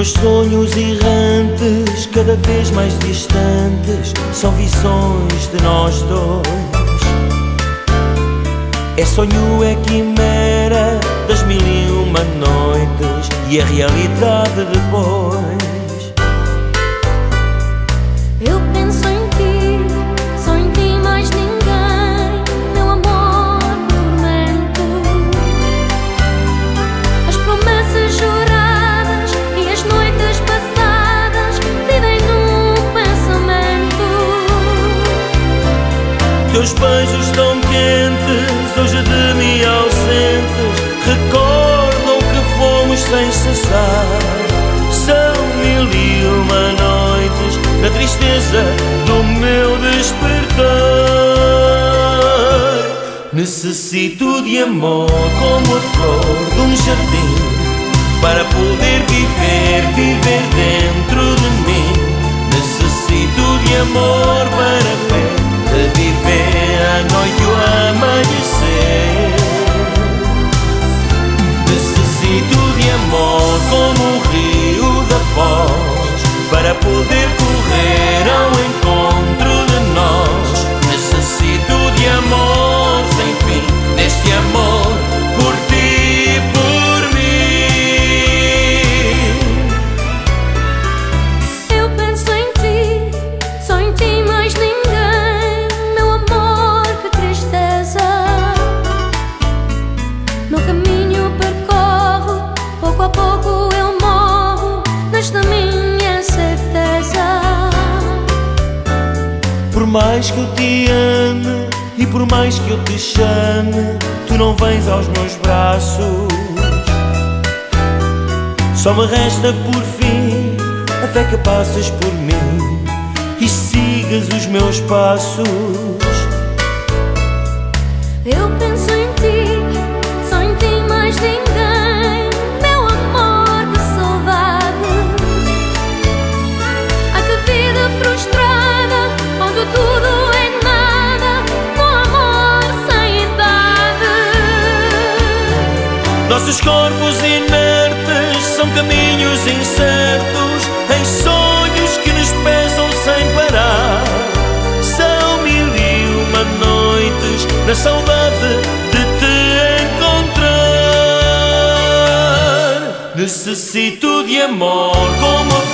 Teus sonhos errantes, cada vez mais distantes, são visões de nós dois. É sonho, é quimera das 1001 noites e a realidade depois. Eu penso em ti, só em ti mais ninguém, meu amor por tormento. As promessas juradas e as noites passadas vivem num pensamento. Teus beijos tão quentes, hoje de mim ausentes, recordam que fomos sem cessar. São 1001 noites na tristeza do meu despertar. Necessito de amor como a flor de um jardim, para poder viver dentro de mim. Necessito de amor para ver, viver a noite e o amanhecer. Necessito de amor como um rio da foz, para poder correr ao encontro de nós. Necessito de amor sem fim, neste amor por ti e por mim. Eu penso em ti, só em ti mais ninguém, meu amor, que tristeza. Meu caminho percorro, pouco a pouco eu morro, nesta minha certeza. Por mais que eu te ame e por mais que eu te chame, tu não vens aos meus braços. Só me resta por fim a fé que passas por mim e sigas os meus passos. Eu penso em ti, só em ti mais ninguém, meu amor, que saudade. Ai, que vida frustrada, onde tudo é nada, um amor sem idade. Nossos corpos inertes são caminhos incertos, em sonhos que nos pesam sem parar. São 1001 noites na saudade de te encontrar. Necessito de amor como a